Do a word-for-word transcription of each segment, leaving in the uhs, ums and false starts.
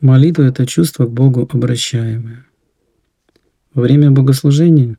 Молитва — это чувство к Богу обращаемое. Во время богослужения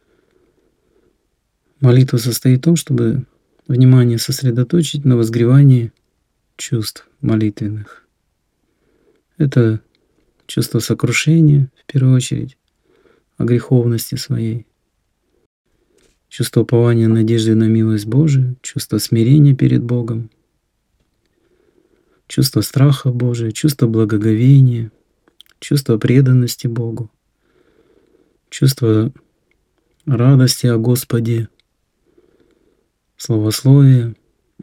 молитва состоит в том, чтобы внимание сосредоточить на возгревании чувств молитвенных. Это чувство сокрушения, в первую очередь, о греховности своей, чувство упования, надежды на милость Божию, чувство смирения перед Богом, чувство страха Божия, чувство благоговения, чувство преданности Богу, чувство радости о Господе, словословие,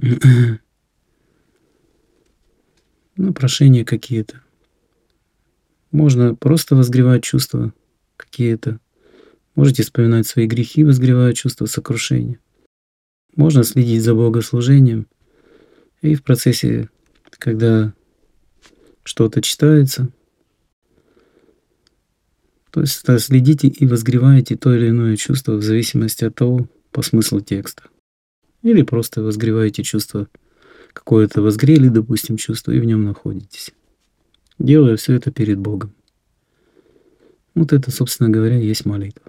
ну, прошения какие-то. Можно просто возгревать чувства какие-то. Можете вспоминать свои грехи, возгревая чувство сокрушения. Можно следить за богослужением. И в процессе, когда что-то читается, то есть следите и возгреваете то или иное чувство в зависимости от того, по смыслу текста. Или просто возгреваете чувство, какое-то возгрели, допустим, чувство, и в нем находитесь, делая все это перед Богом. Вот это, собственно говоря, и есть молитва.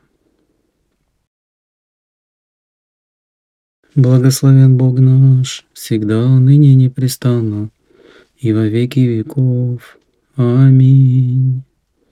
Благословен Бог наш, всегда, ныне и непрестанно, и во веки веков. Аминь.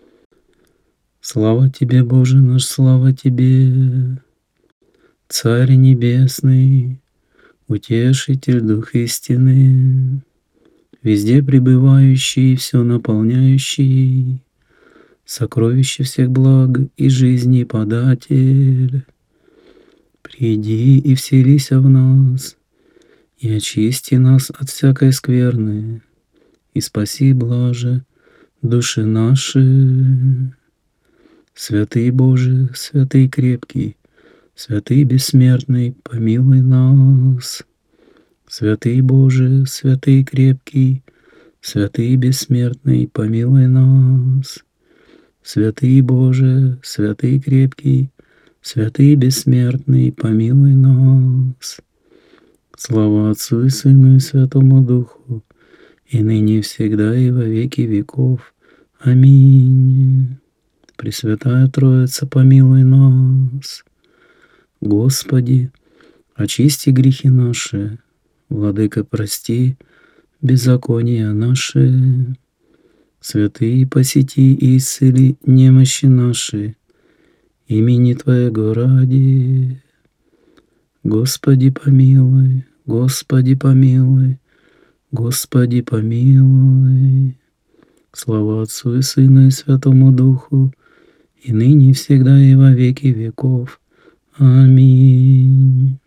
Слава Тебе, Боже наш, слава Тебе, Царь Небесный, Утешитель, Дух истины, везде пребывающий, все наполняющий, сокровище всех благ и жизни податель. Приди и вселися в нас, и очисти нас от всякой скверны, и спаси, блаже, души наши. Святый Боже, святый крепкий, святый бессмертный, помилуй нас. Святый Боже, святый крепкий, святый бессмертный, помилуй нас. Святый Боже, святый крепкий, святый бессмертный, помилуй нас. Слава Отцу и Сыну и Святому Духу, и ныне и всегда и во веки веков. Аминь. Пресвятая Троица, помилуй нас. Господи, очисти грехи наши, Владыка, прости беззакония наши. Святые, посети и исцели немощи наши, имени Твоего ради. Господи, помилуй, Господи, помилуй, Господи, помилуй. Слава Отцу и Сыну и Святому Духу, и ныне и всегда и во веки веков. Аминь.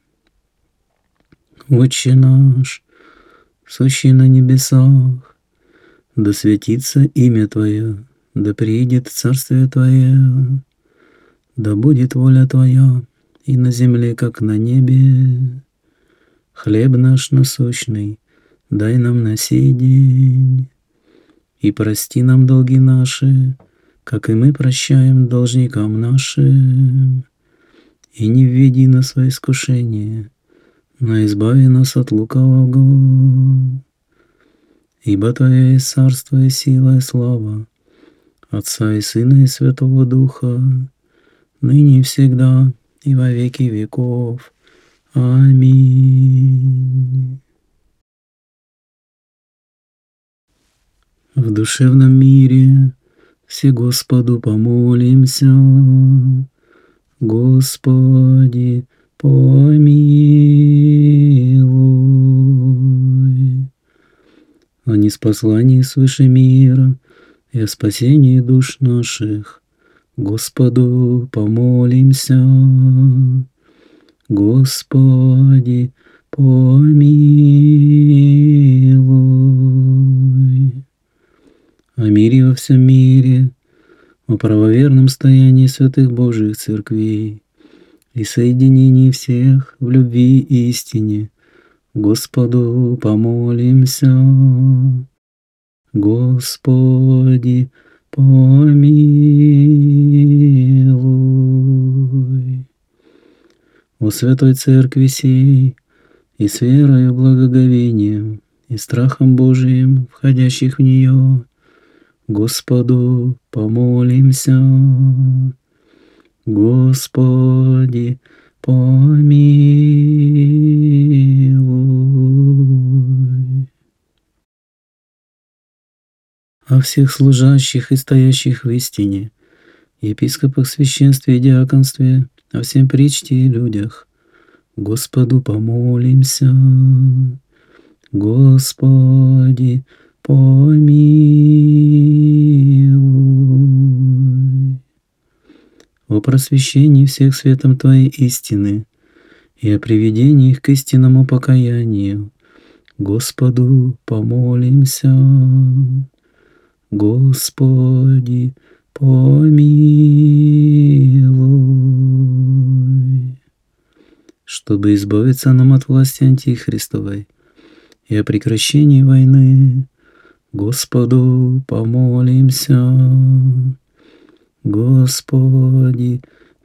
Отче наш, сущий на небесах, да светится имя Твое, да приидет Царствие Твое, да будет воля Твоя и на земле, как на небе. Хлеб наш насущный дай нам на сей день, и прости нам долги наши, как и мы прощаем должникам нашим. И не введи нас во искушение, но избави нас от лукавого. Ибо Твое есть царство и сила и слава, Отца и Сына и Святого Духа, ныне и всегда и во веки веков. Аминь. В душевном мире все Господу помолимся. Господи, помилуй. О ниспослании свыше мира и о спасении душ наших Господу помолимся. Господи, помилуй. О мире во всем мире, о правоверном стоянии святых Божьих церквей и соединении всех в любви и истине Господу помолимся. Господи, помилуй. О Святой Церкви сей, и с верою, благоговением, и страхом Божиим, входящих в нее, Господу помолимся. Господи, помилуй. О всех служащих и стоящих в истине, епископах, священстве и диаконстве, о всем причте и людях, Господу помолимся. Господи, помилуй. О просвещении всех светом Твоей истины и о приведении их к истинному покаянию, Господу помолимся. Господи, помилуй. Чтобы избавиться нам от власти антихристовой и о прекращении войны, Господу помолимся. Господи,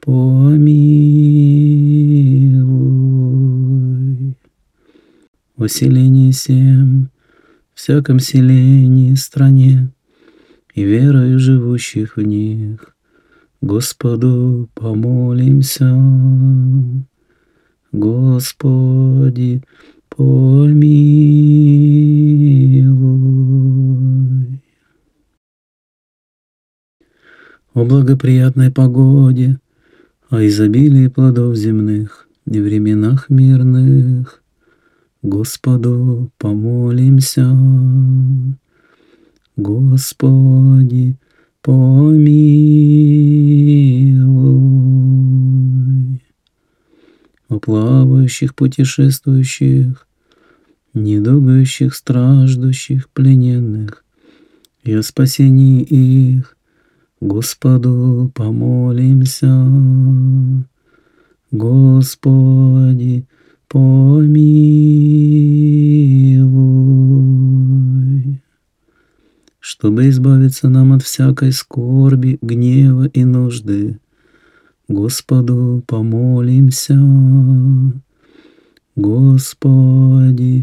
помилуй. О селении всем, всяком селении, стране и верою живущих в них, Господу помолимся. Господи, помилуй. О благоприятной погоде, о изобилии плодов земных и временах мирных, Господу помолимся. Господи, помилуй. О плавающих, путешествующих, недугающих, страждущих, плененных и о спасении их, Господу помолимся. Господи, помилуй. Чтобы избавиться нам от всякой скорби, гнева и нужды, Господу помолимся. Господи,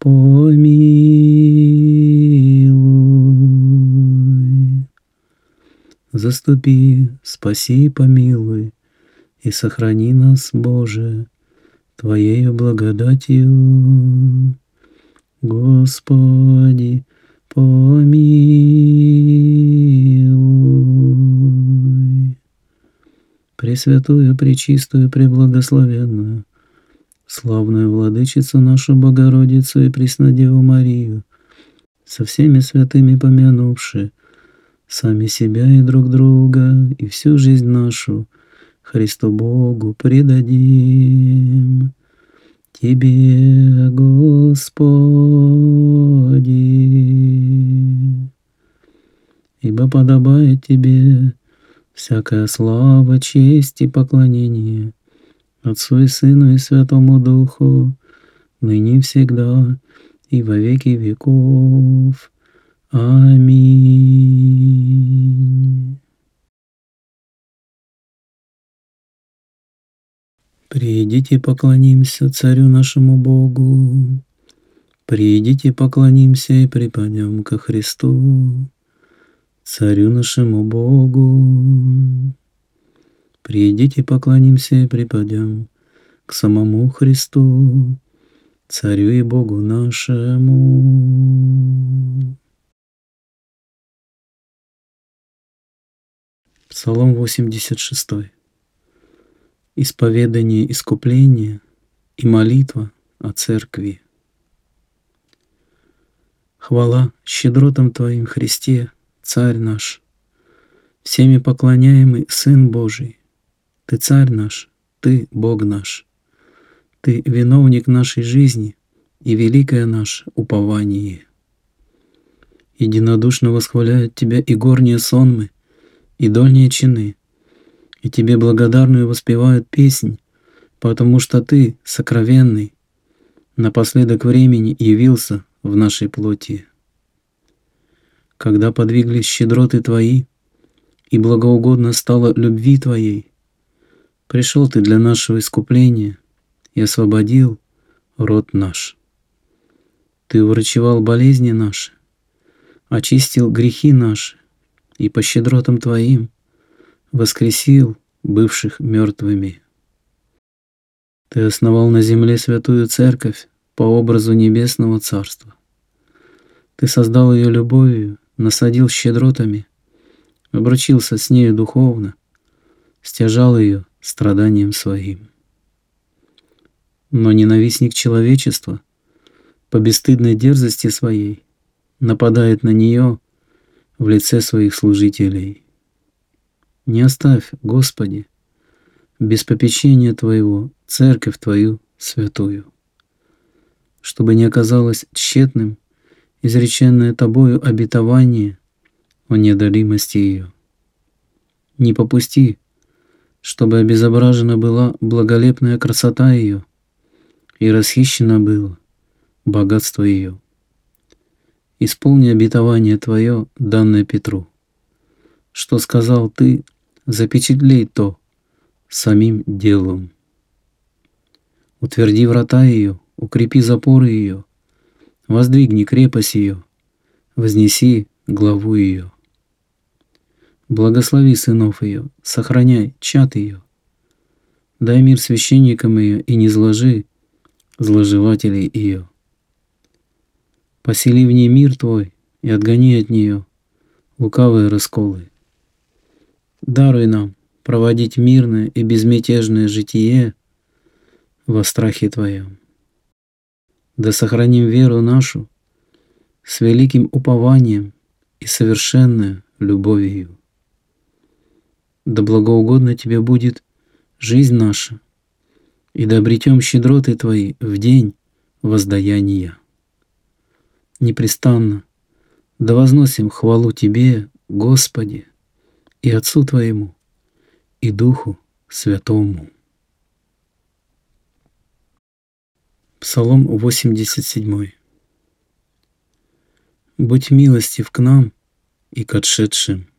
помилуй. Заступи, спаси, помилуй и сохрани нас, Боже, Твоею благодатью. Господи, помилуй. Пресвятую, пречистую, преблагословенную, славную Владычицу нашу Богородицу и Преснодеву Марию, со всеми святыми помянувши сами себя и друг друга, и всю жизнь нашу Христу Богу предадим. Тебе, Господи, ибо подобает Тебе всякая слава, честь и поклонение Отцу и Сыну и Святому Духу, ныне и всегда и во веки веков. Аминь. Придите, поклонимся Царю нашему Богу. Придите, поклонимся и припадем ко Христу, Царю нашему Богу. Придите, поклонимся и припадем к самому Христу, Царю и Богу нашему. Псалом восемьдесят шесть. Исповедание искупления и молитва о Церкви. Хвала щедротам Твоим, Христе, Царь наш, всеми поклоняемый Сын Божий. Ты Царь наш, Ты Бог наш, Ты виновник нашей жизни и великое наше упование. Единодушно восхваляют Тебя и горние сонмы, и дольние чины, и Тебе благодарную воспевают песнь, потому что Ты, сокровенный, напоследок времени явился в нашей плоти. Когда подвиглись щедроты Твои, и благоугодно стало любви Твоей, пришел Ты для нашего искупления и освободил род наш. Ты уврачевал болезни наши, очистил грехи наши и по щедротам Твоим воскресил бывших мертвыми. Ты основал на земле святую церковь по образу небесного царства. Ты создал ее любовью, насадил щедротами, обручился с нею духовно, стяжал ее страданием своим. Но ненавистник человечества по бесстыдной дерзости своей нападает на нее в лице своих служителей. Не оставь, Господи, без попечения Твоего церковь Твою святую, чтобы не оказалось тщетным изреченное Тобою обетование о неодолимости ее. Не попусти, чтобы обезображена была благолепная красота ее и расхищено было богатство ее. Исполни обетование Твое, данное Петру. Что сказал Ты, запечатлей то самим делом. Утверди врата ее, укрепи запоры ее, воздвигни крепость ее, вознеси главу ее. Благослови сынов ее, сохраняй чад ее, дай мир священникам ее и не зложи зложевателей ее. Посели в ней мир Твой и отгони от нее лукавые расколы. Даруй нам проводить мирное и безмятежное житие во страхе Твоем. Да сохраним веру нашу с великим упованием и совершенной любовью. Да благоугодна Тебе будет жизнь наша, и да обретем щедроты Твои в день воздаяния. Непрестанно да возносим хвалу Тебе, Господи, и Отцу Твоему, и Духу Святому. Псалом восемьдесят седьмой. Будь милостив к нам и к отшедшим,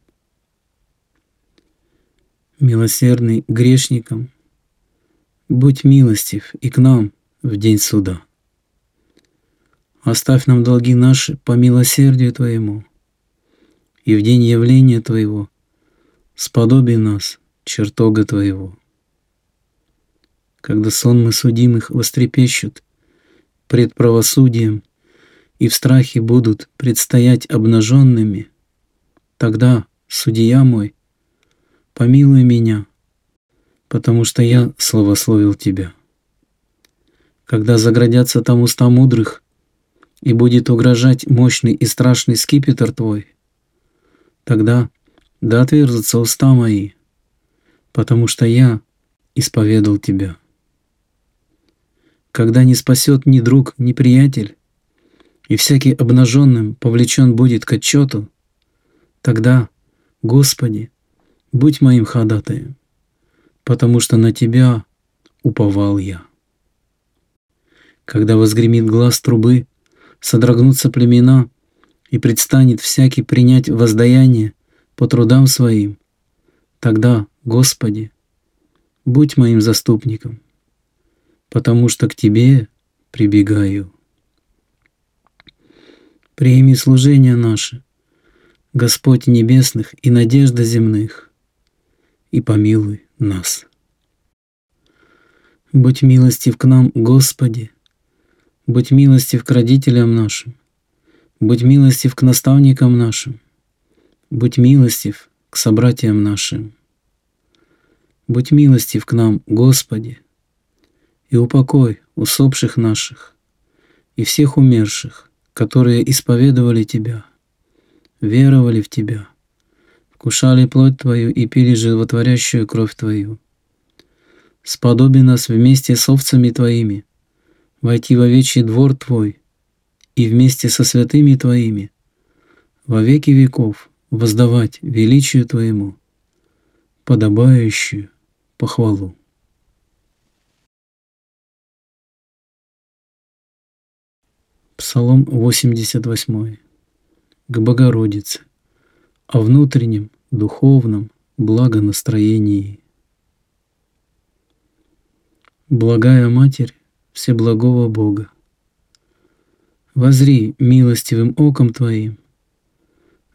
милосердный к грешникам, будь милостив и к нам в день суда. Оставь нам долги наши по милосердию Твоему, и в день явления Твоего сподоби нас чертога Твоего. Когда сонмы судимых вострепещут пред правосудием и в страхе будут предстоять обнаженными, тогда, судья мой, помилуй меня, потому что я славословил Тебя. Когда заградятся там уста мудрых, и будет угрожать мощный и страшный скипетр Твой, тогда да отверзутся уста мои, потому что я исповедал Тебя. Когда не спасет ни друг, ни приятель, и всякий обнаженным повлечен будет к отчету, тогда, Господи, будь моим ходатаем, потому что на Тебя уповал я. Когда возгремит глас трубы, содрогнутся племена, и предстанет всякий принять воздаяние по трудам своим, тогда, Господи, будь моим заступником, потому что к Тебе прибегаю. Прими служение наше, Господь небесных и надежда земных, и помилуй нас. Будь милостив к нам, Господи, будь милостив к родителям нашим, будь милостив к наставникам нашим, будь милостив к собратьям нашим. Будь милостив к нам, Господи, и упокой усопших наших и всех умерших, которые исповедовали Тебя, веровали в Тебя, вкушали плоть Твою и пили животворящую кровь Твою. Сподоби нас вместе с овцами Твоими войти в овечий двор Твой и вместе со святыми Твоими во веки веков воздавать величию Твоему подобающую похвалу. Псалом восемьдесят восьмой. К Богородице, о внутреннем, духовном благонастроении. Благая Матерь Всеблагого Бога, воззри милостивым оком Твоим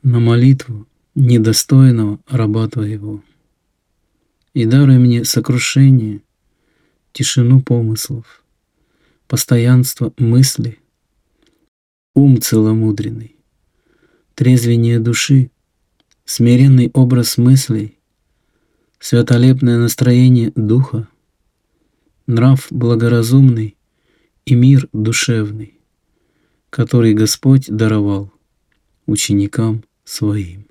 на молитву недостойного раба Твоего. И даруй мне сокрушение, тишину помыслов, постоянство мыслей, ум целомудренный, трезвение души, смиренный образ мыслей, святолепное настроение духа, нрав благоразумный и мир душевный, который Господь даровал ученикам Своим.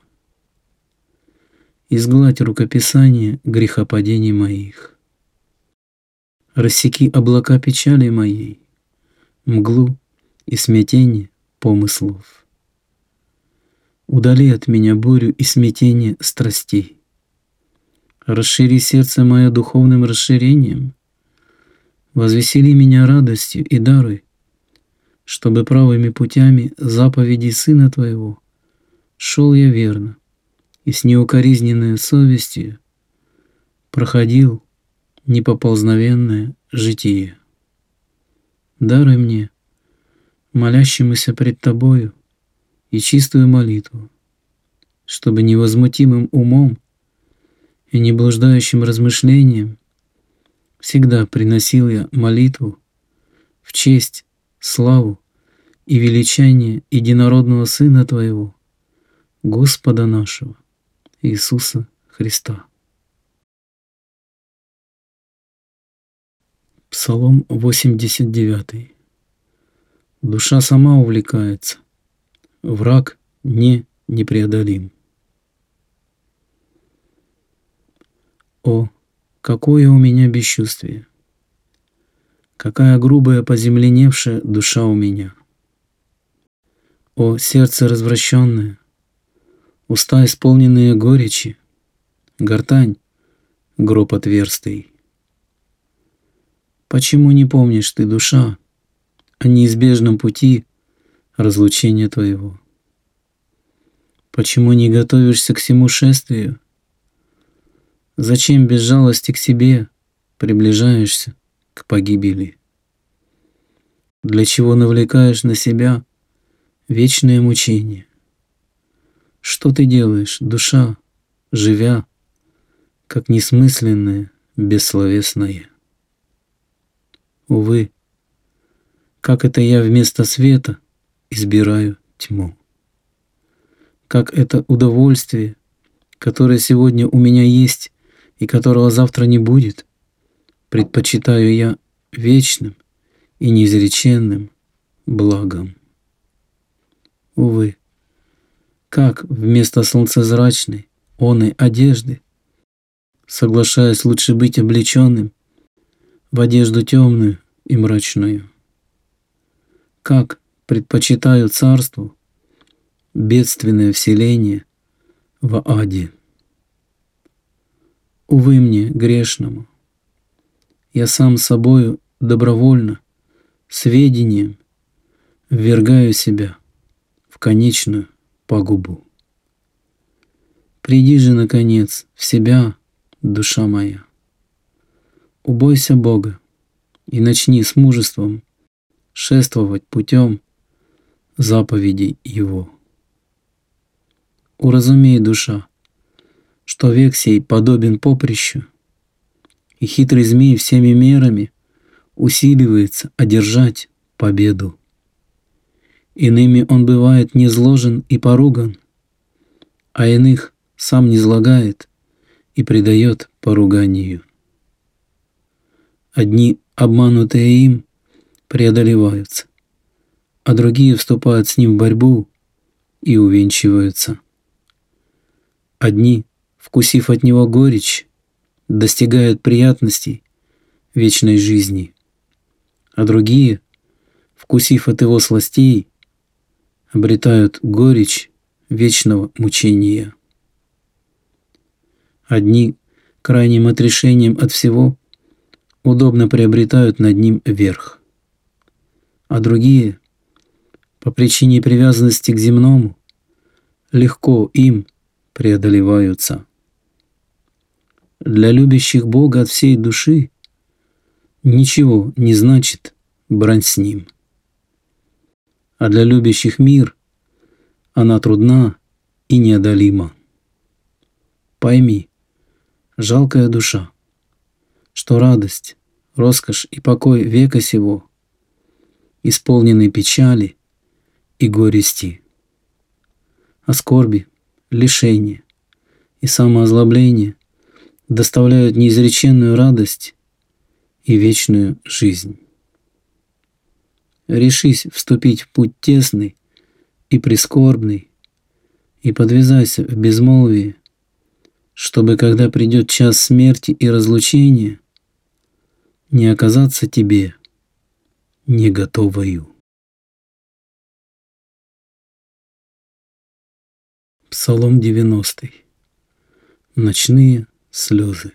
Изгладь рукописание грехопадений моих. Рассеки облака печали моей, мглу и смятение помыслов. Удали от меня бурю и смятение страстей. Расшири сердце мое духовным расширением, возвесели меня радостью и даруй, чтобы правыми путями заповедей Сына Твоего шел я верно и с неукоризненной совестью проходил непоползновенное житие. Даруй мне, молящемуся пред Тобою, и чистую молитву, чтобы невозмутимым умом и неблуждающим размышлением всегда приносил я молитву в честь, славу и величание единородного Сына Твоего, Господа нашего, Иисуса Христа. Псалом восемьдесят девять. Душа сама увлекается, враг не непреодолим. О, какое у меня бесчувствие! Какая грубая поземленевшая душа у меня! О, сердце развращенное! Уста, исполненные горечи, гортань, гроб отверстый. Почему не помнишь ты, душа, о неизбежном пути разлучения твоего? Почему не готовишься к всему шествию? Зачем без жалости к себе приближаешься к погибели? Для чего навлекаешь на себя вечное мучение? Что ты делаешь, душа, живя, как несмысленное, бессловесное? Увы, как это я вместо света избираю тьму. Как это удовольствие, которое сегодня у меня есть и которого завтра не будет, предпочитаю я вечным и неизреченным благом. Увы, как вместо солнцезрачной оной одежды, соглашаясь лучше быть облеченным в одежду темную и мрачную, как предпочитаю царству бедственное вселение в аде. Увы мне, грешному, я сам собою добровольно, сведением ввергаю себя в конечную пагубу. Приди же, наконец, в себя, душа моя. Убойся Бога и начни с мужеством шествовать путем заповедей Его. Уразумей, душа, что век сей подобен поприщу, и хитрый змей всеми мерами усиливается одержать победу. Иными он бывает низложен и поруган, а иных сам низлагает и предает поруганию. Одни, обманутые им, преодолеваются, а другие вступают с ним в борьбу и увенчиваются. Одни, вкусив от него горечь, достигают приятностей вечной жизни, а другие, вкусив от его сластей, обретают горечь вечного мучения. Одни, крайним отрешением от всего, удобно приобретают над ним верх, а другие, по причине привязанности к земному, легко им преодолеваются. Для любящих Бога от всей души ничего не значит брань с Ним, а для любящих мир она трудна и неодолима. Пойми, жалкая душа, что радость, роскошь и покой века сего исполнены печали и горести, а скорби, лишения и самоозлобление доставляют неизреченную радость и вечную жизнь. Решись вступить в путь тесный и прискорбный, и подвязайся в безмолвии, чтобы, когда придет час смерти и разлучения, не оказаться тебе не готовою. Псалом девяностый. Ночные слезы.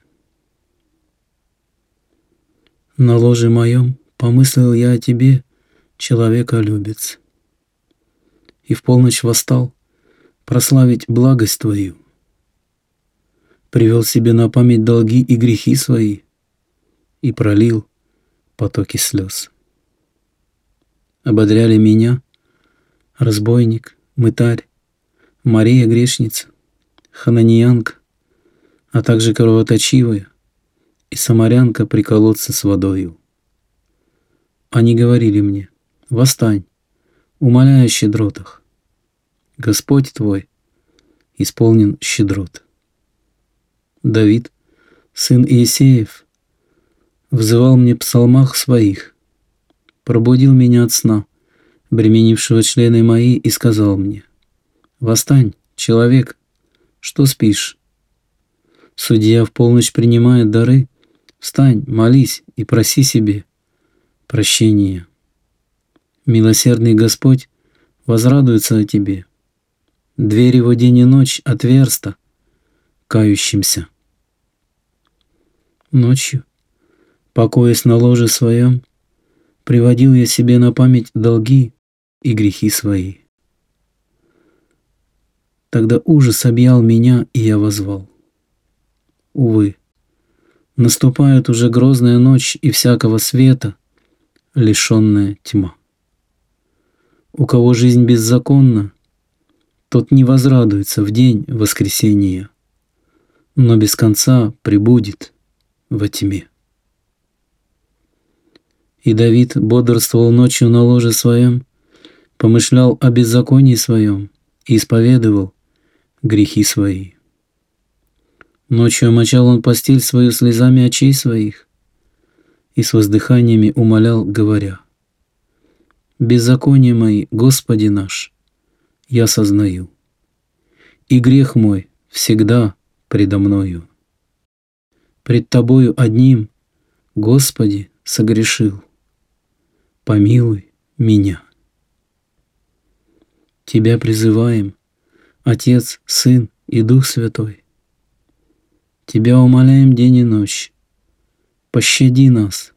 На ложе моем помыслил я о тебе, человеколюбец, и в полночь восстал прославить благость твою. Привел себе на память долги и грехи свои и пролил потоки слез. Ободряли меня разбойник, мытарь, Мария грешница, хананиянка, а также кровоточивая и самарянка при колодце с водою. Они говорили мне: восстань, умоляй о щедротах. Господь твой исполнен щедрот. Давид, сын Иесеев, взывал мне в псалмах своих, пробудил меня от сна, бременившего члены мои, и сказал мне: восстань, человек, что спишь? Судья в полночь принимает дары, встань, молись и проси себе прощения. Милосердный Господь возрадуется о тебе. Дверь его день и ночь отверста кающимся. Ночью, покоясь на ложе своем, приводил я себе на память долги и грехи свои. Тогда ужас объял меня, и я воззвал. Увы, наступает уже грозная ночь, и всякого света лишенная тьма. У кого жизнь беззаконна, тот не возрадуется в день воскресения, но без конца пребудет во тьме. И Давид бодрствовал ночью на ложе своем, помышлял о беззаконии своем и исповедовал грехи свои. Ночью омочал он постель свою слезами очей своих и с воздыханиями умолял, говоря: беззаконие мои, Господи наш, я сознаю, и грех мой всегда предо мною. Пред Тобою одним, Господи, согрешил, помилуй меня. Тебя призываем, Отец, Сын и Дух Святой. Тебя умоляем день и ночь, пощади нас.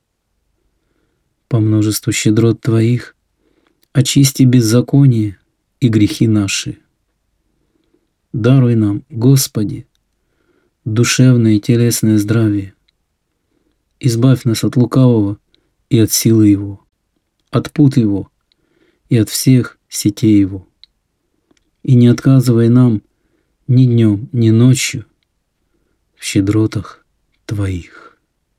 По множеству щедрот Твоих очисти беззаконие и грехи наши. Даруй нам, Господи, душевное и телесное здравие. Избавь нас от лукавого и от силы его, от пут его и от всех сетей его. И не отказывай нам ни днем, ни ночью в щедротах Твоих.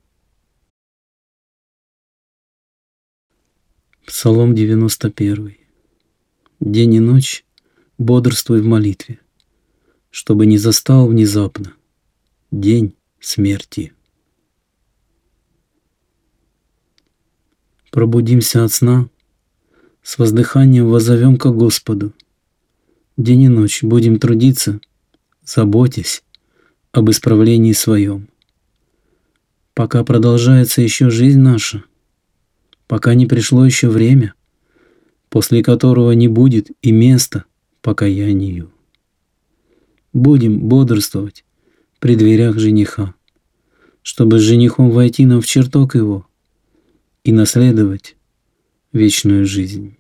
Псалом девяносто первый. День и ночь бодрствуй в молитве, чтобы не застал внезапно день смерти. Пробудимся от сна, с воздыханием воззовем ко Господу. День и ночь будем трудиться, заботясь об исправлении своем. Пока продолжается еще жизнь наша, пока не пришло еще время, после которого не будет и места покаянию. Будем бодрствовать при дверях жениха, чтобы с женихом войти нам в чертог его и наследовать вечную жизнь.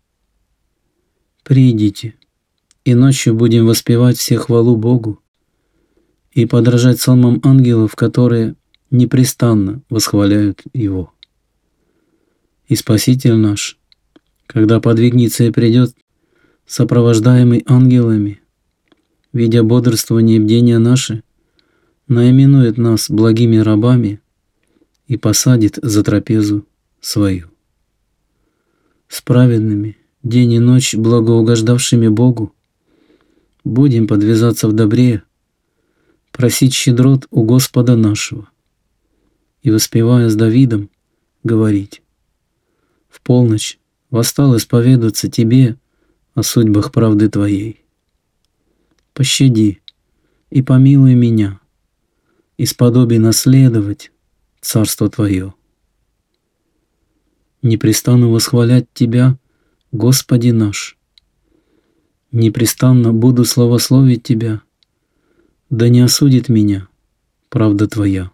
Придите, и ночью будем воспевать все хвалу Богу и подражать псалмам ангелов, которые непрестанно восхваляют Его. И Спаситель наш, когда подвигнется и придет, сопровождаемый ангелами, видя бодрствование и бдения наши, наименует нас благими рабами и посадит за трапезу свою. С праведными, день и ночь благоугождавшими Богу, будем подвязаться в добре, просить щедрот у Господа нашего и, воспевая с Давидом, говорить: в полночь восстал исповедаться Тебе о судьбах правды Твоей. Пощади и помилуй меня, и сподоби наследовать Царство Твое. Непрестанно восхвалять Тебя, Господи наш. Непрестанно буду славословить Тебя, да не осудит меня правда Твоя.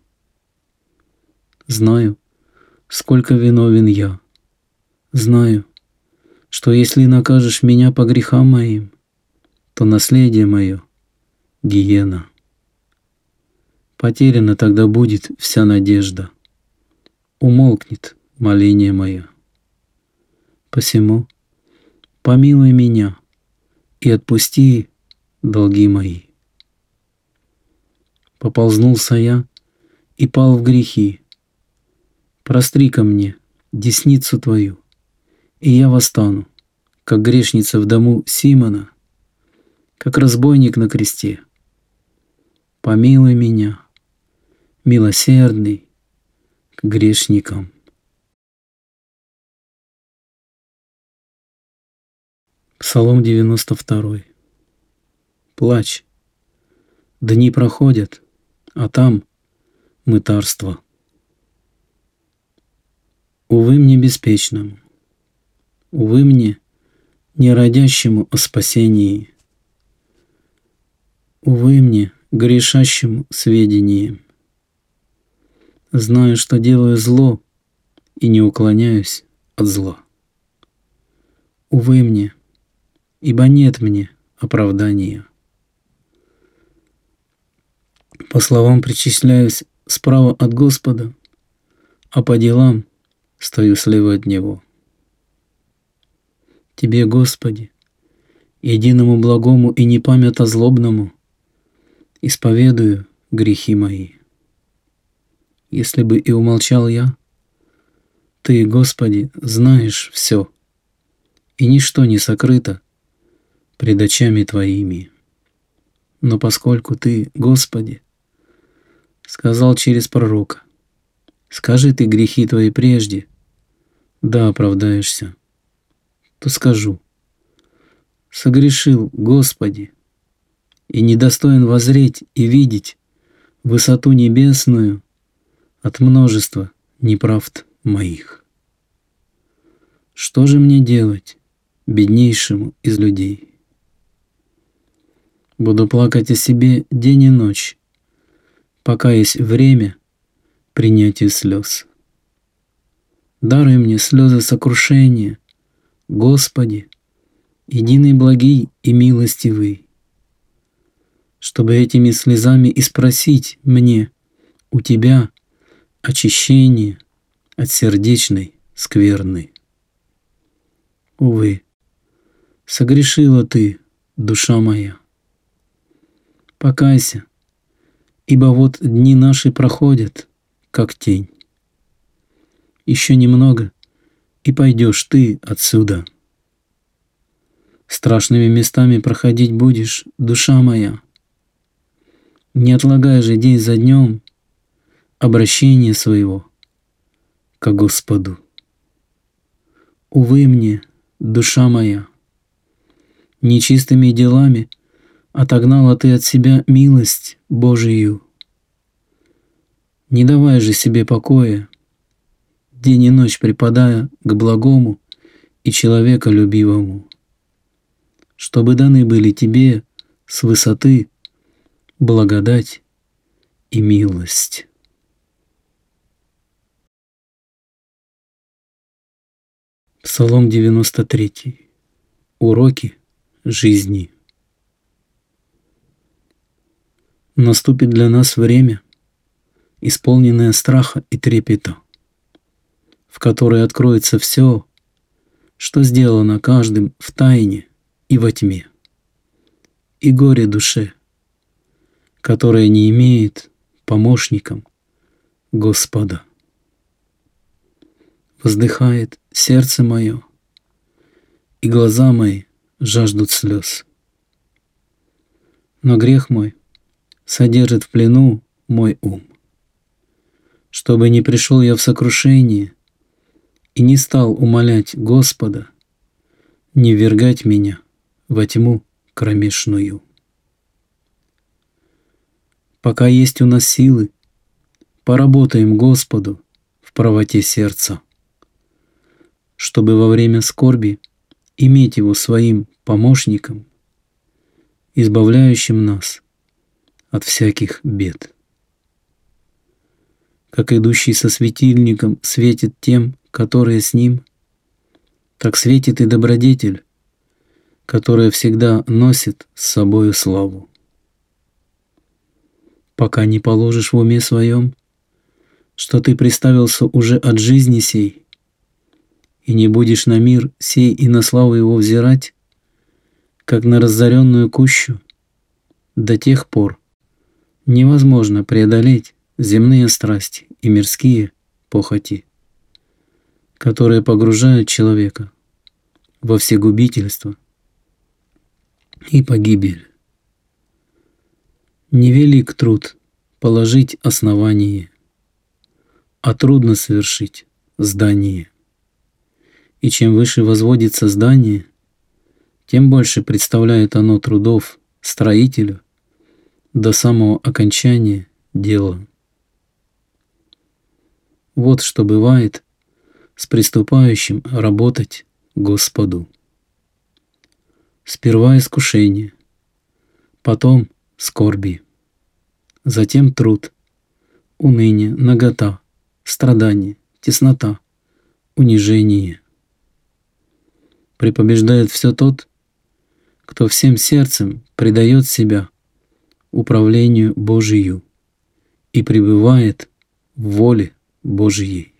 Знаю, сколько виновен я. Знаю, что если накажешь меня по грехам моим, то наследие мое — гиена. Потеряна тогда будет вся надежда, умолкнет моление мое. Посему помилуй меня и отпусти долги мои. Поползнулся я и пал в грехи. Простри ко мне десницу Твою, и я восстану, как грешница в дому Симона, как разбойник на кресте. Помилуй меня, милосердный к грешникам. Псалом девяносто второй. Плачь. Дни проходят, а там мытарство. Увы мне беспечному, увы мне, не родящему о спасении, увы мне, грешащему сведением. Знаю, что делаю зло, и не уклоняюсь от зла. Увы мне, ибо нет мне оправдания. По словам причисляюсь справа от Господа, а по делам стою слева от Него. Тебе, Господи, единому благому и непамято злобному, исповедую грехи мои. Если бы и умолчал я, Ты, Господи, знаешь все, и ничто не сокрыто пред очами Твоими. Но поскольку Ты, Господи, сказал через пророка: скажи Ты грехи Твои прежде, да оправдаешься, то скажу: согрешил, Господи, и недостоин воззреть и видеть высоту небесную от множества неправд моих. Что же мне делать, беднейшему из людей? Буду плакать о себе день и ночь, пока есть время принятия слез. Даруй мне слезы сокрушения, Господи, единый благий и милостивый, чтобы этими слезами и спросить мне у Тебя очищение от сердечной скверны. Увы, согрешила Ты, душа моя. Покайся, ибо вот дни наши проходят, как тень. Еще немного, и пойдешь ты отсюда. Страшными местами проходить будешь, душа моя. Не отлагай же день за днем обращение своего ко Господу. Увы мне, душа моя, нечистыми делами отогнала ты от себя милость Божию. Не давай же себе покоя, день и ночь припадая к благому и человеколюбивому, чтобы даны были тебе с высоты благодать и милость. Псалом девяносто третий. Уроки жизни. Наступит для нас время, исполненное страха и трепета, в которое откроется все, что сделано каждым в тайне и во тьме. и горе душе, которая не имеет помощником Господа. Воздыхает сердце мое, и глаза мои жаждут слез. Но грех мой содержит в плену мой ум, чтобы не пришел я в сокрушение и не стал умолять Господа не ввергать меня во тьму кромешную. Пока есть у нас силы, поработаем Господу в правоте сердца, чтобы во время скорби иметь Его своим помощником, избавляющим нас от всяких бед. Как идущий со светильником светит тем, которые с ним, так светит и добродетель, которая всегда носит с собою славу. Пока не положишь в уме своем, что ты приставился уже от жизни сей, и не будешь на мир сей и на славу его взирать, как на разоренную кущу, до тех пор невозможно преодолеть земные страсти и мирские похоти, которые погружают человека во всегубительство и погибель. Невелик труд положить основание, а трудно совершить здание. И чем выше возводится здание, тем больше представляет оно трудов строителю до самого окончания дела. Вот что бывает с приступающим работать Господу. Сперва искушение, потом скорби, затем труд, уныние, нагота, страдание, теснота, унижение. Препобеждает все тот, кто всем сердцем предает себя управлению Божию и пребывает в воле Божьей.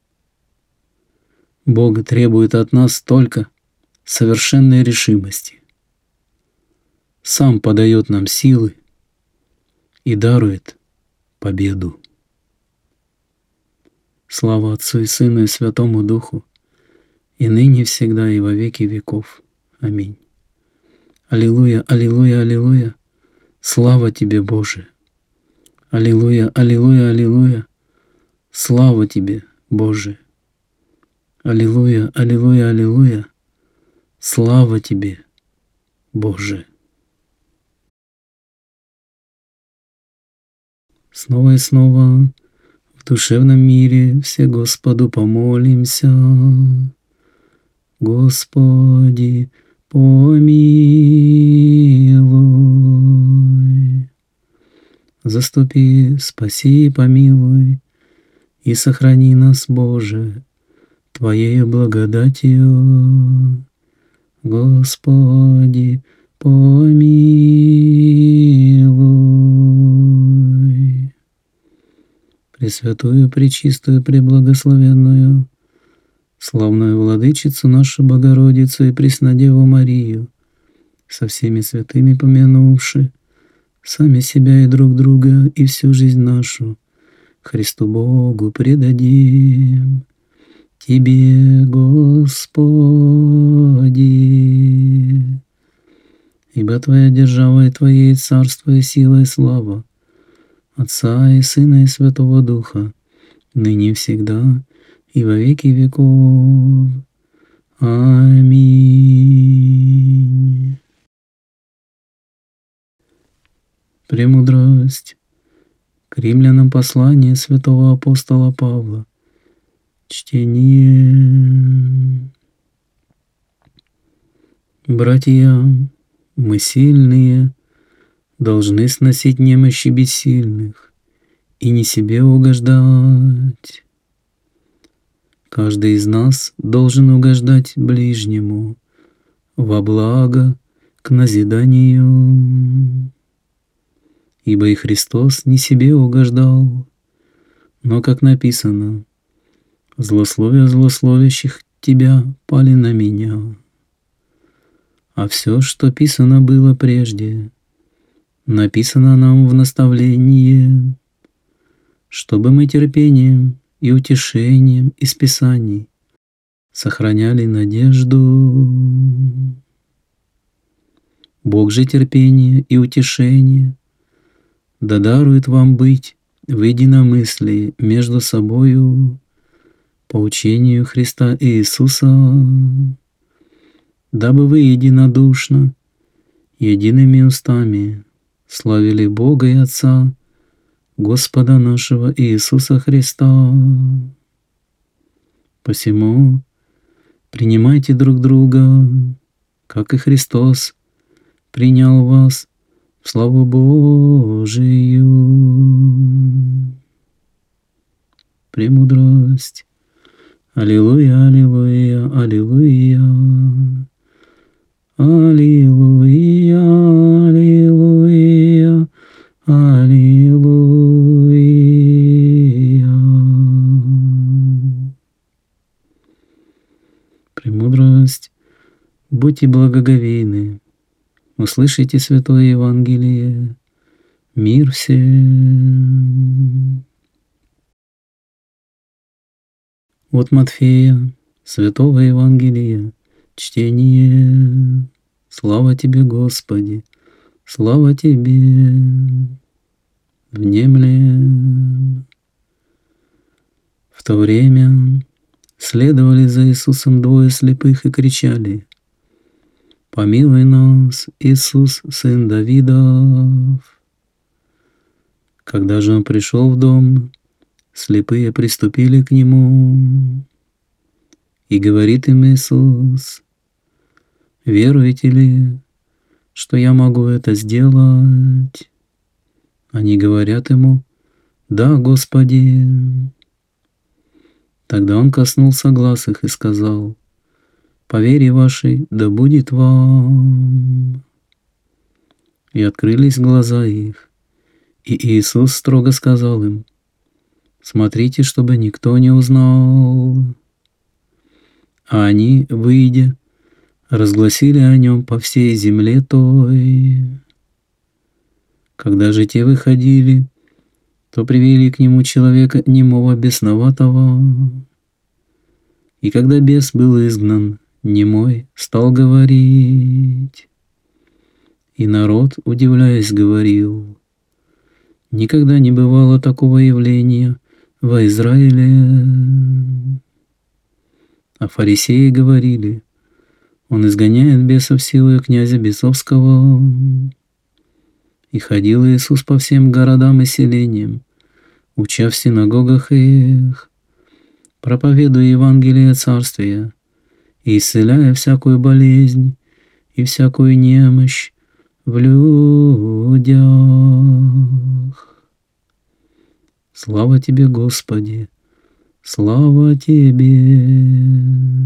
Бог требует от нас только совершенной решимости. Сам подает нам силы и дарует победу. Слава Отцу и Сыну и Святому Духу, и ныне, всегда, и во веки веков. Аминь. Аллилуйя, аллилуйя, аллилуйя. Слава Тебе, Боже. Аллилуйя, аллилуйя, аллилуйя. Слава Тебе, Боже. Аллилуйя, аллилуйя, аллилуйя. Слава Тебе, Боже. Снова и снова в душевном мире все Господу помолимся. Господи, помилуй. Заступи, спаси, помилуй, и сохрани нас, Боже, Твоею благодатью. Господи, помилуй. Пресвятую, пречистую, преблагословенную, славную Владычицу нашу Богородицу и Преснодеву Марию, со всеми святыми помянувши, сами себя и друг друга, и всю жизнь нашу Христу Богу предадим. Тебе, Господи, ибо Твоя держава и Твое царство и сила и слава, Отца и Сына и Святого Духа, ныне и всегда, и во веки веков. Аминь. Премудрость. К римлянам послание святого апостола Павла. Чтение. Братья, мы сильные, должны сносить немощи бессильных и не себе угождать. Каждый из нас должен угождать ближнему во благо к назиданию. Ибо и Христос не себе угождал, но, как написано, злословия злословящих тебя пали на меня. А все, что писано было прежде, написано нам в наставлении, чтобы мы терпением и утешением из Писаний сохраняли надежду. Бог же терпение и утешение да дарует вам быть в единомыслии между собою по учению Христа Иисуса, дабы вы единодушно, едиными устами славили Бога и Отца, Господа нашего Иисуса Христа. Посему принимайте друг друга, как и Христос принял вас в славу Божию. Премудрость. Аллилуйя, аллилуйя, аллилуйя. Аллилуйя, аллилуйя, аллилуйя. Премудрость. Будьте благоговейны. Услышите Святое Евангелие. Мир всем. От Матфея, Святого Евангелия, чтение. Слава Тебе, Господи, слава Тебе. Внемлем. В то время следовали за Иисусом двое слепых и кричали: «Помилуй нас, Иисус, сын Давидов». Когда же он пришел в дом, слепые приступили к нему, и говорит им Иисус: «Веруете ли, что я могу это сделать?» Они говорят ему: «Да, Господи». Тогда он коснулся глаз их и сказал: «По вере вашей да будет вам». И открылись глаза их, и Иисус строго сказал им: «Смотрите, чтобы никто не узнал». А они, выйдя, разгласили о нем по всей земле той. Когда же те выходили, то привели к нему человека немого бесноватого. И когда бес был изгнан, немой стал говорить. И народ, удивляясь, говорил: «Никогда не бывало такого явления во Израиле». А фарисеи говорили: «Он изгоняет бесов силою князя бесовского». И ходил Иисус по всем городам и селениям, уча в синагогах их, проповедуя Евангелие Царствия и исцеляя всякую болезнь и всякую немощь в людях. Слава Тебе, Господи, слава Тебе.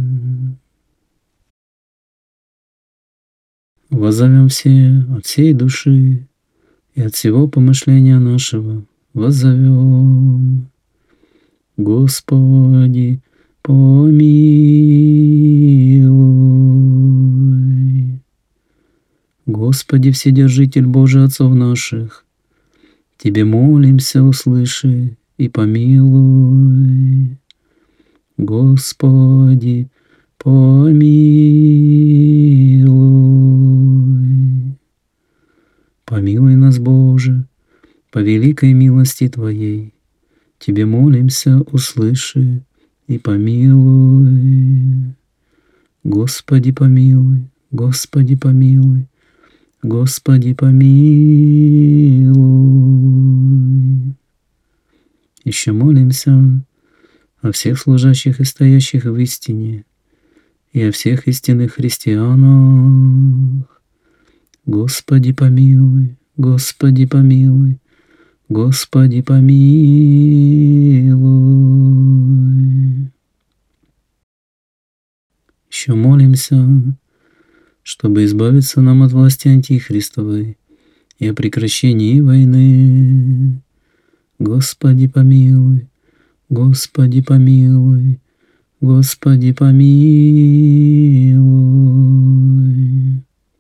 Воззовем все от всей души и от всего помышления нашего. Воззовем: Господи, помилуй. Господи, Вседержитель Божий отцов наших, Тебе молимся, услыши и помилуй. Господи, помилуй. Помилуй нас, Боже, по великой милости Твоей. Тебе молимся, услыши и помилуй. Господи, помилуй, Господи, помилуй, Господи, помилуй. Еще молимся о всех служащих и стоящих в истине, и о всех истинных христианах. Господи, помилуй, Господи, помилуй, Господи, помилуй. Еще молимся, чтобы избавиться нам от власти антихристовой и о прекращении войны. Господи, помилуй, Господи, помилуй, Господи, помилуй.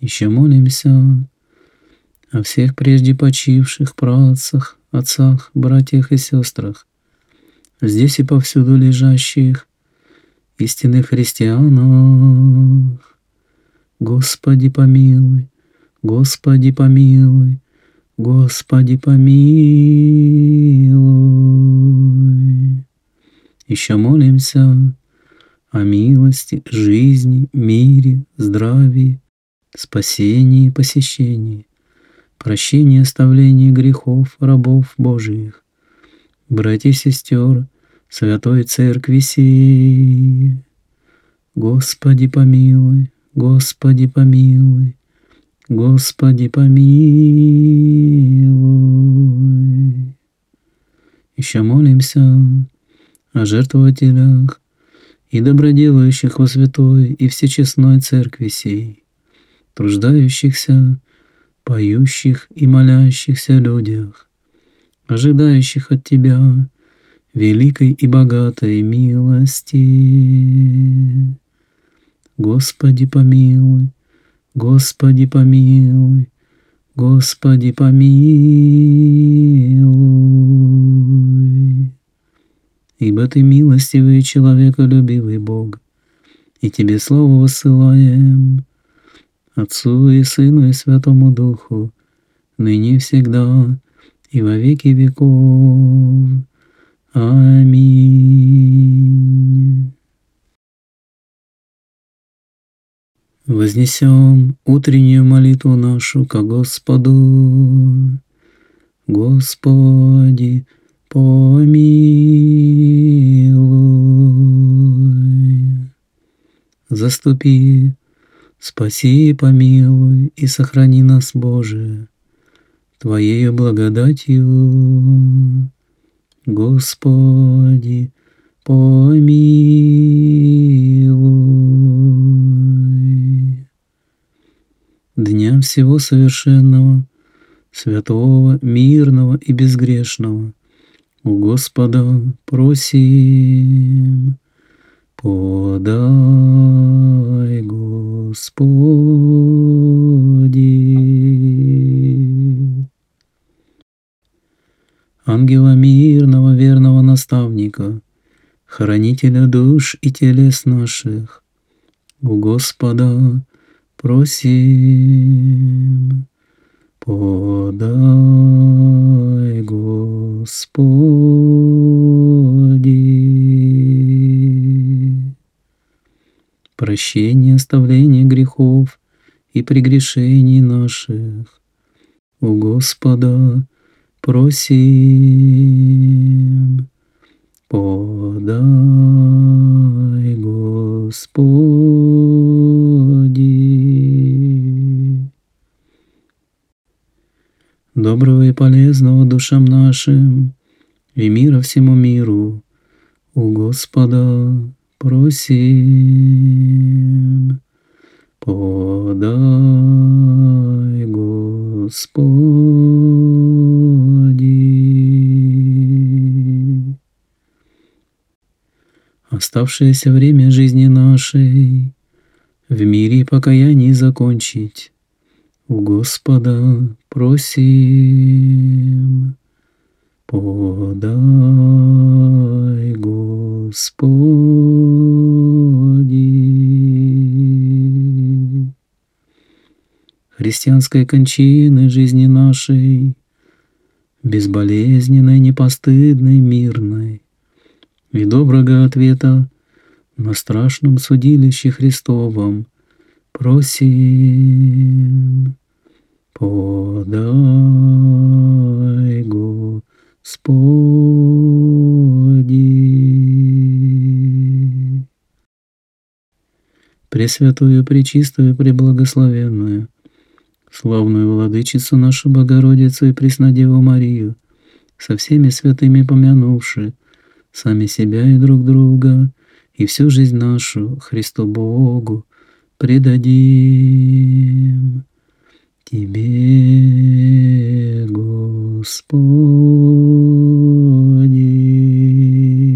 Еще молимся о всех прежде почивших праотцах, отцах, братьях и сестрах, здесь и повсюду лежащих истинных христианах. Господи помилуй, Господи помилуй, Господи помилуй. Еще молимся о милости, жизни, мире, здравии, спасении и посещении, прощении и оставлении грехов рабов Божиих, братьев и сестер Святой Церкви сей. Господи помилуй, Господи помилуй, Господи помилуй. Еще молимся о жертвователях и доброделающих во святой и всечестной Церкви сей, труждающихся, поющих и молящихся людях, ожидающих от Тебя великой и богатой милости. Господи помилуй, Господи помилуй, Господи помилуй. Ибо Ты милостивый и человеколюбивый Бог, и Тебе славу высылаем, Отцу и Сыну и Святому Духу, ныне и всегда и во веки веков. Аминь. Вознесем утреннюю молитву нашу ко Господу. Господи, помилуй. Заступи, спаси, помилуй и сохрани нас, Боже, Твоею благодатью. Господи, помилуй. Дня всего совершенного, святого, мирного и безгрешного у Господа просим. Подай, Господи. Ангела мирного, верного наставника, хранителя душ и телес наших, у Господа просим. Подай, Господи. Прощение, оставление грехов и прегрешений наших, у Господа просим. Подай, Господи. Доброго и полезного душам нашим и мира всему миру у Господа просим. Подай, Господи. Оставшееся время жизни нашей в мире и покаянии закончить у Господа просим. Подай, Господи. Христианской кончины жизни нашей, безболезненной, непостыдной, мирной, и доброго ответа на страшном судилище Христовом просим. Подай, Господи. Пресвятую, пречистую, преблагословенную, славную Владычицу нашу Богородицу и Преснодеву Марию, со всеми святыми помянувши сами себя и друг друга, и всю жизнь нашу Христу Богу предадим. Тебе,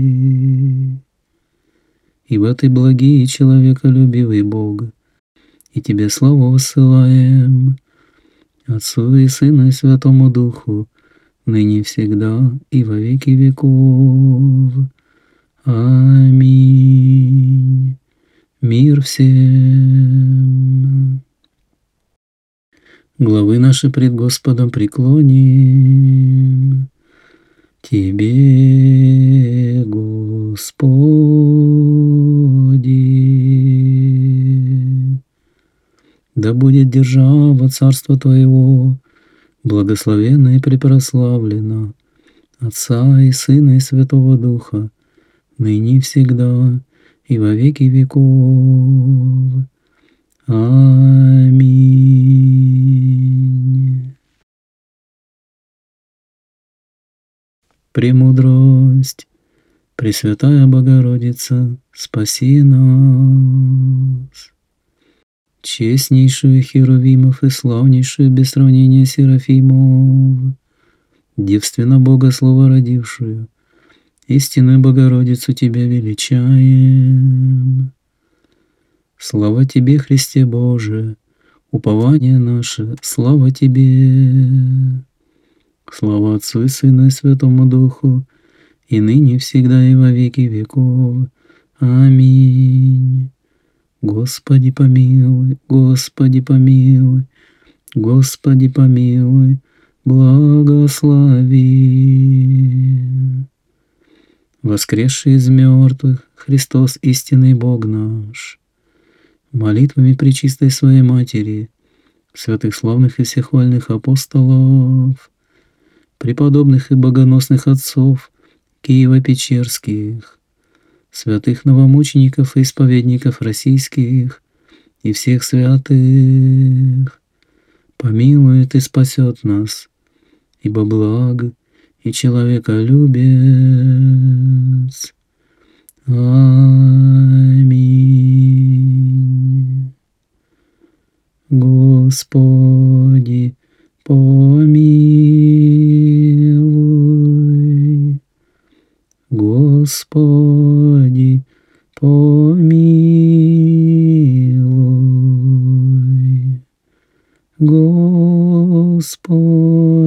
Господи. Ибо Ты благий и человеколюбивый Бог, и Тебе славу высылаем, Отцу и Сыну и Святому Духу, ныне и всегда и во веки веков. Аминь. Мир всем. Главы наши пред Господом преклоним. Тебе, Господи, да будет держава царства Твоего, благословенна и препрославлена, Отца и Сына и Святого Духа, ныне и всегда и во веки веков. Аминь. Премудрость, Пресвятая Богородица, спаси нас. Честнейшую Херувимов и славнейшую без сравнения Серафимов, девственно Бога Слово родившую, истинную Богородицу Тебя величаем. Слава Тебе, Христе Боже, упование наше, слава Тебе. Слава Отцу и Сыну и Святому Духу, и ныне, и всегда, и во веки веков. Аминь. Господи помилуй, Господи помилуй, Господи помилуй, благослови. Воскресший из мертвых, Христос истинный Бог наш, молитвами пречистой Своей Матери, святых славных и всехвальных апостолов, преподобных и богоносных отцов Киево-Печерских, святых новомучеников и исповедников российских и всех святых, помилует и спасет нас, ибо благ и человеколюбец. Аминь. Господи, помилуй. Господи, помилуй. Господи,